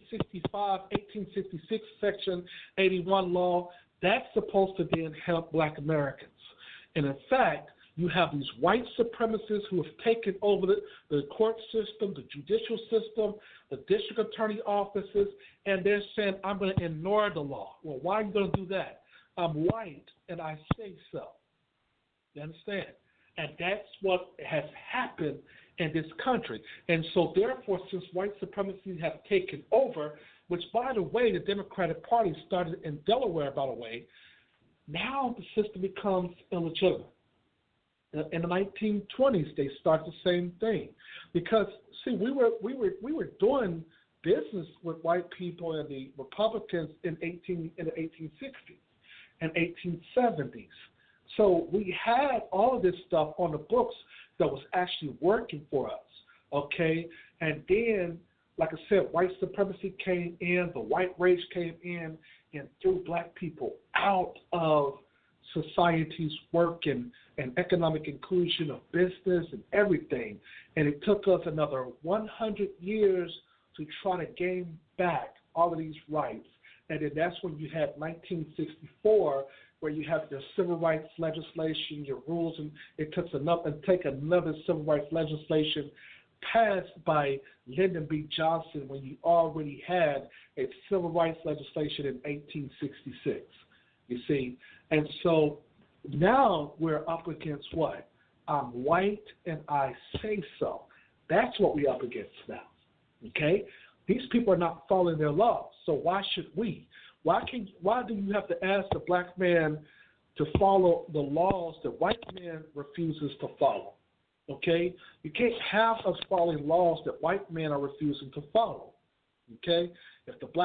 1866 Section 81 law, that's supposed to then help black Americans. And in fact, you have these white supremacists who have taken over the court system, the judicial system, the district attorney offices, and they're saying, I'm going to ignore the law. Well, why are you going to do that? I'm white, and I say so. You understand? And that's what has happened in this country. And so, therefore, since white supremacy has taken over, which, by the way, the Democratic Party started in Delaware, by the way, now the system becomes illegitimate. In the 1920s, they started the same thing, because see, we were doing business with white people and the Republicans in the 1860s and 1870s. So we had all of this stuff on the books that was actually working for us. Okay, and then, like I said, white supremacy came in, the white race came in, and threw black people out of society's work and economic inclusion of business and everything. And it took us another 100 years to try to gain back all of these rights. And then that's when you had 1964, where you have the civil rights legislation, your rules, and it took another civil rights legislation passed by Lyndon B. Johnson when you already had a civil rights legislation in 1866. You see? And so now we're up against what? I'm white and I say so. That's what we're up against now. Okay? These people are not following their laws. So why should we? Why do you have to ask the black man to follow the laws that white man refuses to follow? Okay? You can't have us following laws that white men are refusing to follow. Okay? If the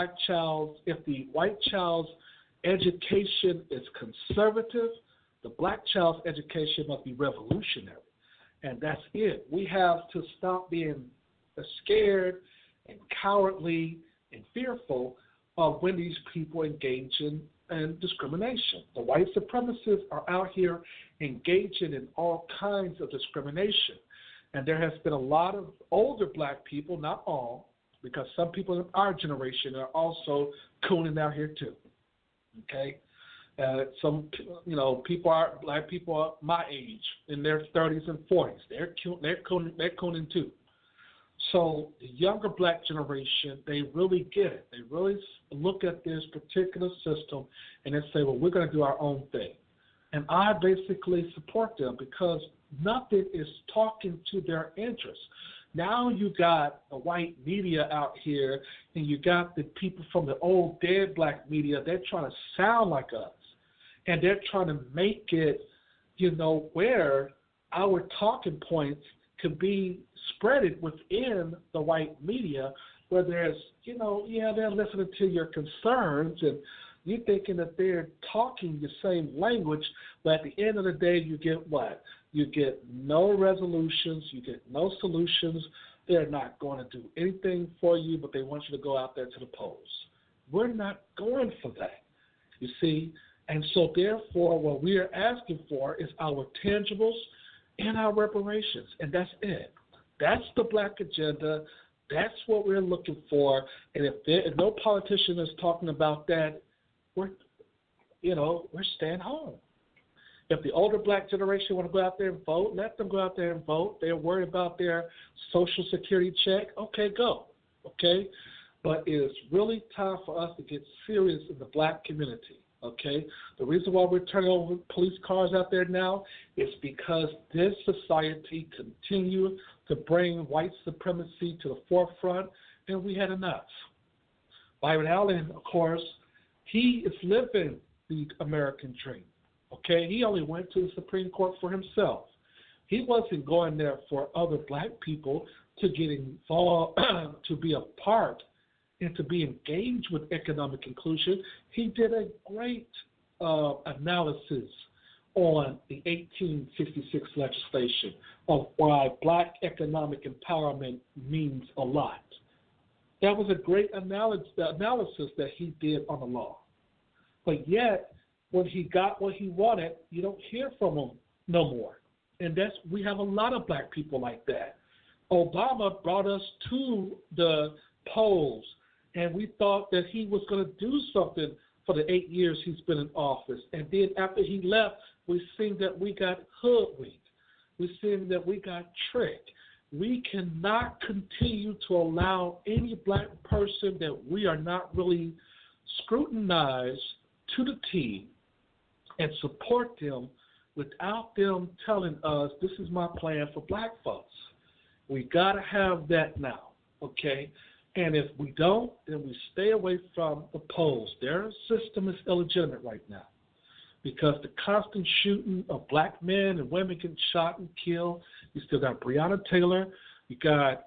white child's education is conservative, the black child's education must be revolutionary. And that's it. We have to stop being scared and cowardly and fearful of when these people engage in discrimination. The white supremacists are out here engaging in all kinds of discrimination. And there has been a lot of older black people, not all, because some people in our generation are also cooning out here too. Okay? Black people are my age, in their 30s and 40s. They're cooning too. So the younger black generation, they really get it. They really look at this particular system and they say, well, we're going to do our own thing. And I basically support them because nothing is talking to their interests. Now you got the white media out here and you got the people from the old dead black media. They're trying to sound like us. And they're trying to make it, where our talking points could be spreaded within the white media, where there's, they're listening to your concerns and you're thinking that they're talking the same language, but at the end of the day, you get what? You get no resolutions, you get no solutions. They're not going to do anything for you, but they want you to go out there to the polls. We're not going for that, you see. And so, therefore, what we are asking for is our tangibles and our reparations, and that's it. That's the black agenda. That's what we're looking for. And if no politician is talking about that, we're staying home. If the older black generation want to go out there and vote, let them go out there and vote. They're worried about their Social Security check. Okay, go. Okay? But it is really time for us to get serious in the black community. Okay? The reason why we're turning over police cars out there now is because this society continues to bring white supremacy to the forefront, and we had enough. Byron Allen, of course, he is living the American dream. Okay? He only went to the Supreme Court for himself. He wasn't going there for other black people to get involved, to be a part and to be engaged with economic inclusion. He did a great analysis on the 1866 legislation of why black economic empowerment means a lot. That was a great analysis that he did on the law. But yet, when he got what he wanted, you don't hear from him no more. And we have a lot of black people like that. Obama brought us to the polls, and we thought that he was going to do something for the 8 years he's been in office. And then after he left, we seen that we got hoodwinked. We seen that we got tricked. We cannot continue to allow any black person that we are not really scrutinized to the T and support them without them telling us, this is my plan for black folks. We got to have that now, okay? And if we don't, then we stay away from the polls. Their system is illegitimate right now because the constant shooting of black men and women getting shot and killed. You still got Breonna Taylor. You got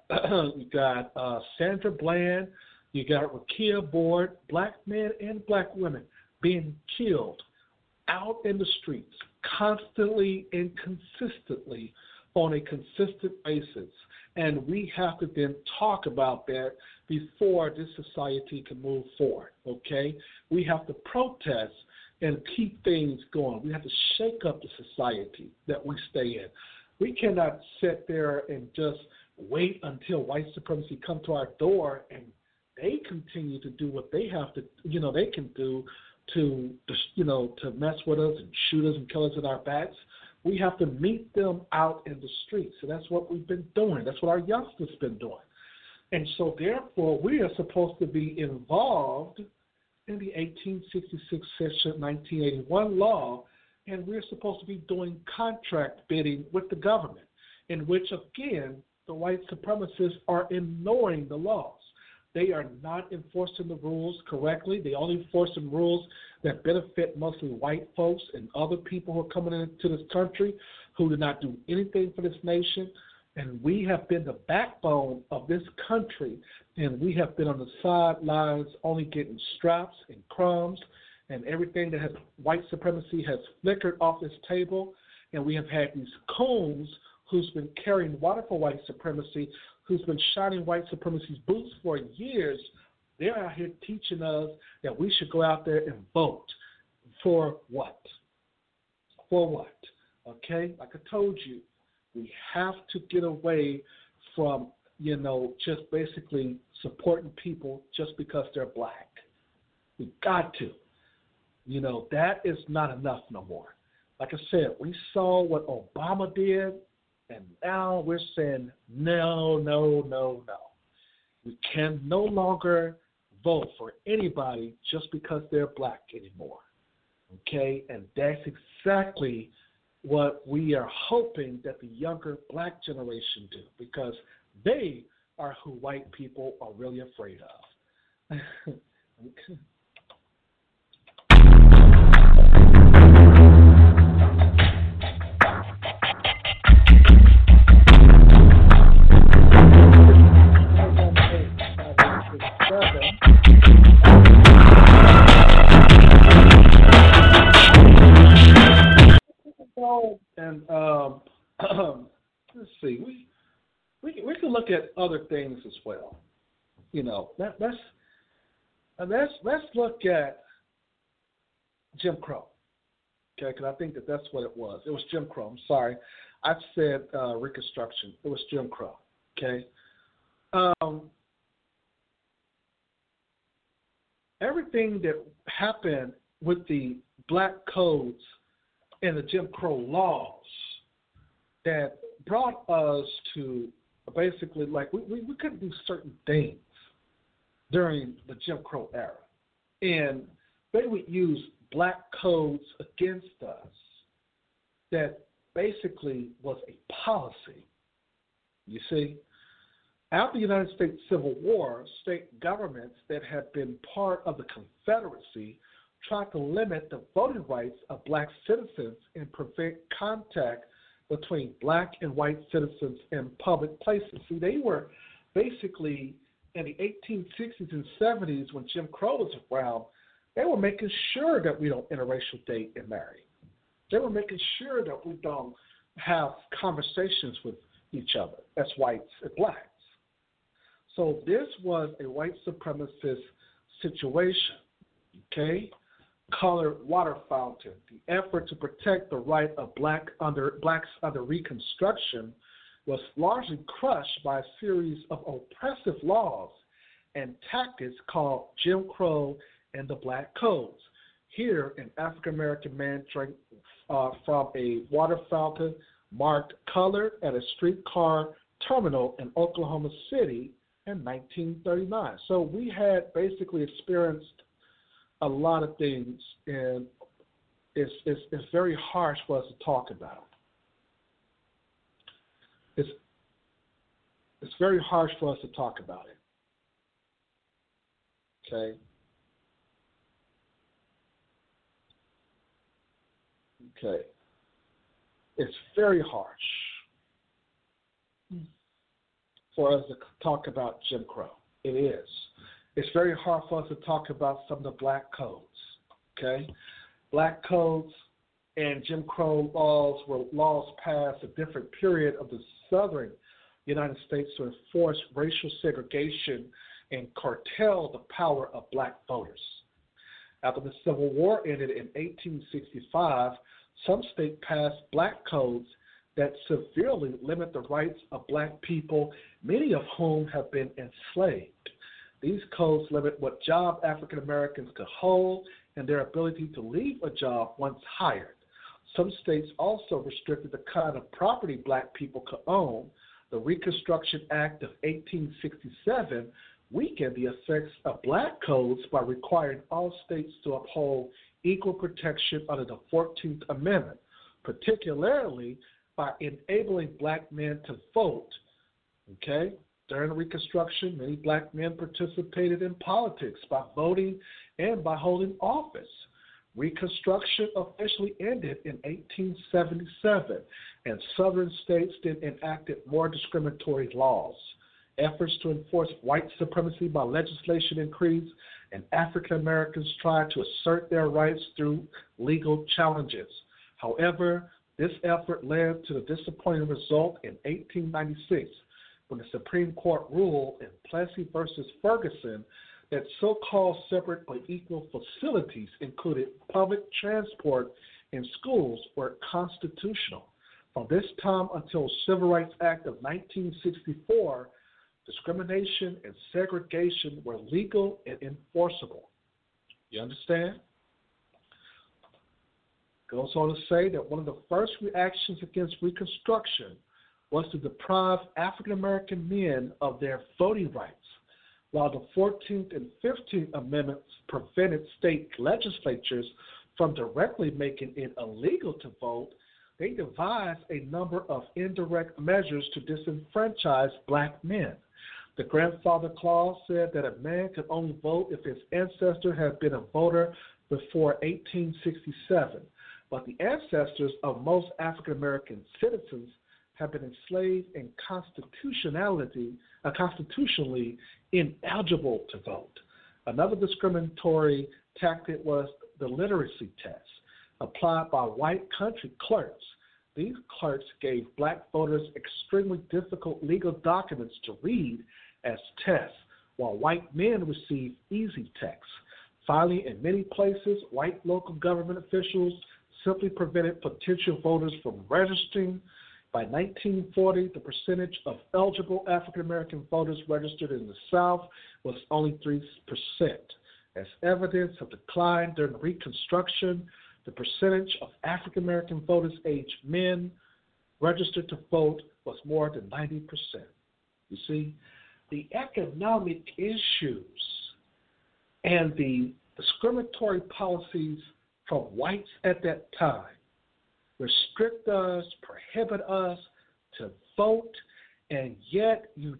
Sandra Bland. You got Rekia Board. Black men and black women being killed out in the streets constantly and consistently on a consistent basis. And we have to then talk about that before this society can move forward, okay? We have to protest and keep things going. We have to shake up the society that we stay in. We cannot sit there and just wait until white supremacy come to our door and they continue to do what they have to, they can do to mess with us and shoot us and kill us in our backs. We have to meet them out in the streets. So that's what we've been doing. That's what our youngsters been doing. And so, therefore, we are supposed to be involved in the 1866 Section 1981 law, and we're supposed to be doing contract bidding with the government, in which, again, the white supremacists are ignoring the laws. They are not enforcing the rules correctly. They only enforcing rules that benefit mostly white folks and other people who are coming into this country who do not do anything for this nation. And we have been the backbone of this country, and we have been on the sidelines only getting scraps and crumbs, and everything that has white supremacy has flickered off this table. And we have had these coons who's been carrying water for white supremacy, who's been shining white supremacy's boots for years. They're out here teaching us that we should go out there and vote. For what? For what? Okay? Like I told you, we have to get away from, just basically supporting people just because they're black. We've got to. That is not enough no more. Like I said, we saw what Obama did, and now we're saying no. We can no longer vote for anybody just because they're black anymore. Okay? And that's exactly what we are hoping that the younger black generation do, because they are who white people are really afraid of. Okay. And let's see, we can look at other things as well. Let's look at Jim Crow. Okay, because I think that's what it was. It was Jim Crow. I'm sorry. I said Reconstruction. It was Jim Crow. Okay. Everything that happened with the black codes and the Jim Crow laws that brought us to basically, like, we couldn't do certain things during the Jim Crow era. And they would use black codes against us that basically was a policy. You see? After the United States Civil War, state governments that had been part of the Confederacy tried to limit the voting rights of black citizens and prevent contact between black and white citizens in public places. See, they were basically, in the 1860s and 70s, when Jim Crow was around, they were making sure that we don't interracial date and marry. They were making sure that we don't have conversations with each other as whites and blacks. So this was a white supremacist situation, okay? Colored water fountain. The effort to protect the right of blacks under Reconstruction was largely crushed by a series of oppressive laws and tactics called Jim Crow and the Black Codes. Here, an African-American man drank from a water fountain marked colored at a streetcar terminal in Oklahoma City in 1939. So we had basically experienced a lot of things, and it's very harsh for us to talk about. It's very harsh for us to talk about it. Okay. Okay. It's very harsh for us to talk about Jim Crow. It is. It's very hard for us to talk about some of the black codes. Okay? Black codes and Jim Crow laws were laws passed a different period of the southern United States to enforce racial segregation and curtail the power of black voters. After the Civil War ended in 1865, some states passed black codes that severely limit the rights of black people, many of whom have been enslaved. These codes limit what job African Americans could hold and their ability to leave a job once hired. Some states also restricted the kind of property black people could own. The Reconstruction Act of 1867 weakened the effects of black codes by requiring all states to uphold equal protection under the 14th Amendment, particularly by enabling black men to vote. Okay? During the Reconstruction, many black men participated in politics by voting and by holding office. Reconstruction officially ended in 1877, and southern states then enacted more discriminatory laws. Efforts to enforce white supremacy by legislation increased, and African Americans tried to assert their rights through legal challenges. However, this effort led to the disappointing result in 1896, when the Supreme Court ruled in Plessy versus Ferguson that so-called separate but equal facilities, included public transport and schools, were constitutional. From this time until Civil Rights Act of 1964, discrimination and segregation were legal and enforceable. You understand? Goes on to say that one of the first reactions against Reconstruction was to deprive African American men of their voting rights. While the 14th and 15th Amendments prevented state legislatures from directly making it illegal to vote, they devised a number of indirect measures to disenfranchise black men. The Grandfather Clause said that a man could only vote if his ancestor had been a voter before 1867, but the ancestors of most African American citizens have been enslaved and constitutionally ineligible to vote. Another discriminatory tactic was the literacy test, applied by white country clerks. These clerks gave black voters extremely difficult legal documents to read as tests, while white men received easy texts. Finally, in many places, white local government officials simply prevented potential voters from registering. By 1940, the percentage of eligible African-American voters registered in the South was only 3%. As evidence of decline during Reconstruction, the percentage of African-American voters aged men registered to vote was more than 90%. You see, the economic issues and the discriminatory policies from whites at that time restrict us, prohibit us to vote, and yet you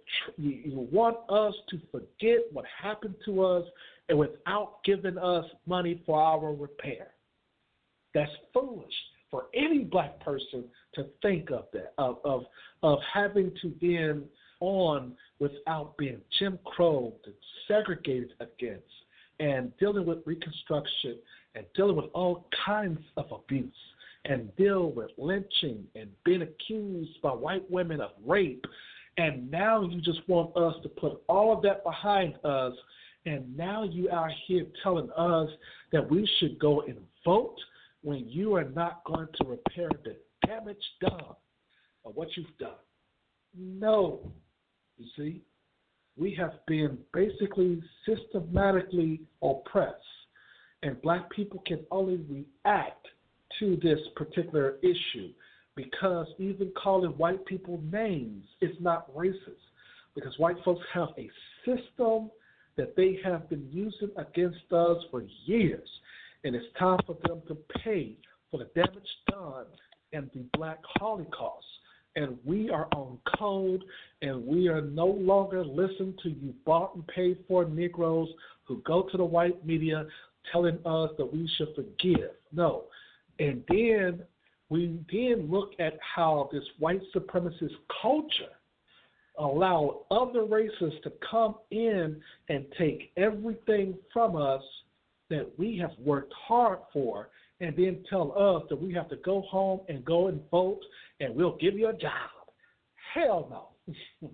want us to forget what happened to us and without giving us money for our repair. That's foolish for any black person to think of that, of having to then on without being Jim Crow and segregated against and dealing with Reconstruction and dealing with all kinds of abuse and deal with lynching and being accused by white women of rape. And now you just want us to put all of that behind us, and now you are here telling us that we should go and vote when you are not going to repair the damage done or what you've done. No. You see, we have been basically systematically oppressed, and black people can only react to this particular issue because even calling white people names is not racist, because white folks have a system that they have been using against us for years, and it's time for them to pay for the damage done in the Black Holocaust. And we are on code, and we are no longer listening to you bought and paid for Negroes who go to the white media telling us that we should forgive. No. And then we look at how this white supremacist culture allow other races to come in and take everything from us that we have worked hard for, and then tell us that we have to go home and go and vote and we'll give you a job. Hell no.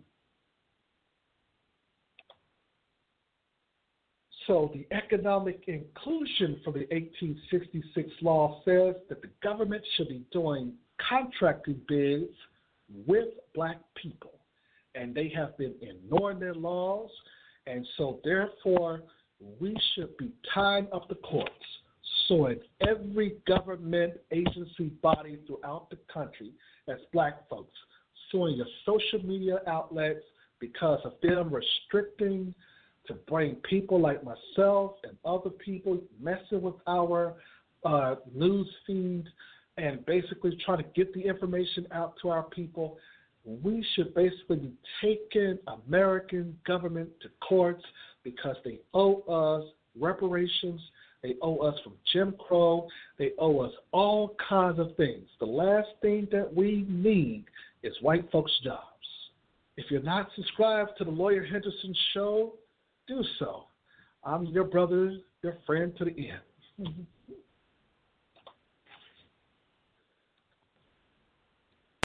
So the economic inclusion for the 1866 law says that the government should be doing contracting bids with black people, and they have been ignoring their laws, and so therefore we should be tying up the courts. So in every government agency body throughout the country, as black folks, suing your social media outlets because of them restricting to bring people like myself and other people messing with our news feed and basically trying to get the information out to our people. We should basically be taking American government to courts because they owe us reparations. They owe us from Jim Crow. They owe us all kinds of things. The last thing that we need is white folks' jobs. If you're not subscribed to the Lawyer Henderson Show, do so. I'm your brother, your friend to the end.